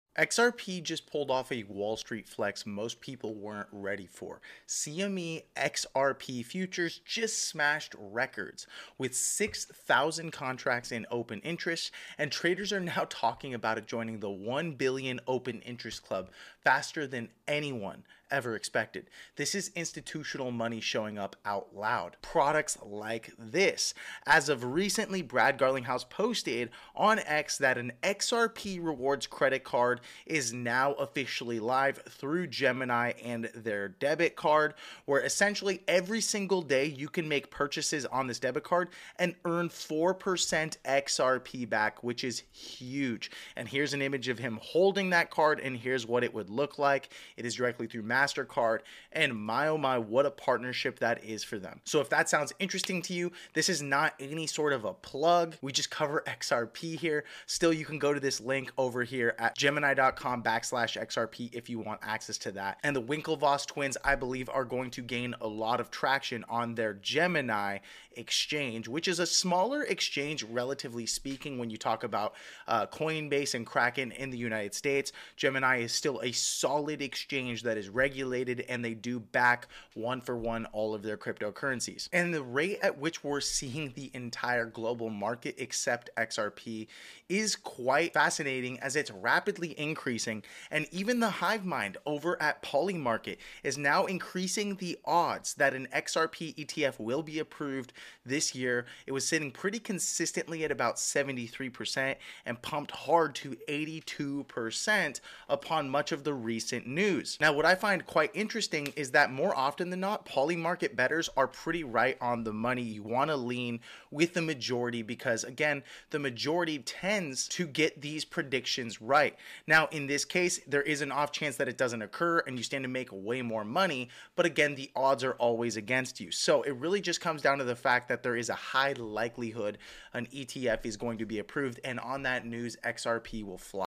XRP just pulled off a Wall Street flex most people weren't ready for. CME XRP futures just smashed records with 6,000 contracts in open interest, and traders are now talking about it joining the 1 billion open interest club faster than anyone ever expected. This is institutional money showing up out loud. Products like this. As of recently, Brad Garlinghouse posted on X that an XRP rewards credit card is now officially live through Gemini and their debit card, where essentially every single day you can make purchases on this debit card and earn 4% XRP back, which is huge. And here's an image of him holding that card, and here's what it would look like. It is directly through MasterCard, and my oh my, what a partnership that is for them. So if that sounds interesting to you, this is not any sort of a plug. We just cover XRP here. Still, you can go to this link over here at gemini.com/XRP if you want access to that. And the Winklevoss twins, I believe, are going to gain a lot of traction on their Gemini exchange, which is a smaller exchange, relatively speaking, when you talk about Coinbase and Kraken in the United States. Gemini is still a solid exchange that is regulated, and they do back one for one all of their cryptocurrencies. And the rate at which we're seeing the entire global market accept XRP is quite fascinating, as it's rapidly increasing. And even the hive mind over at Polymarket is now increasing the odds that an XRP ETF will be approved this year. It was sitting pretty consistently at about 73% and pumped hard to 82% upon much of the recent news. Now, what I find quite interesting is that more often than not, Polymarket bettors are pretty right on the money. You want to lean with the majority because, again, the majority tends to get these predictions right. Now, in this case, there is an off chance that it doesn't occur and you stand to make way more money, but again, the odds are always against you. So it really just comes down to the fact that there is a high likelihood an ETF is going to be approved, and on that news, XRP will fly.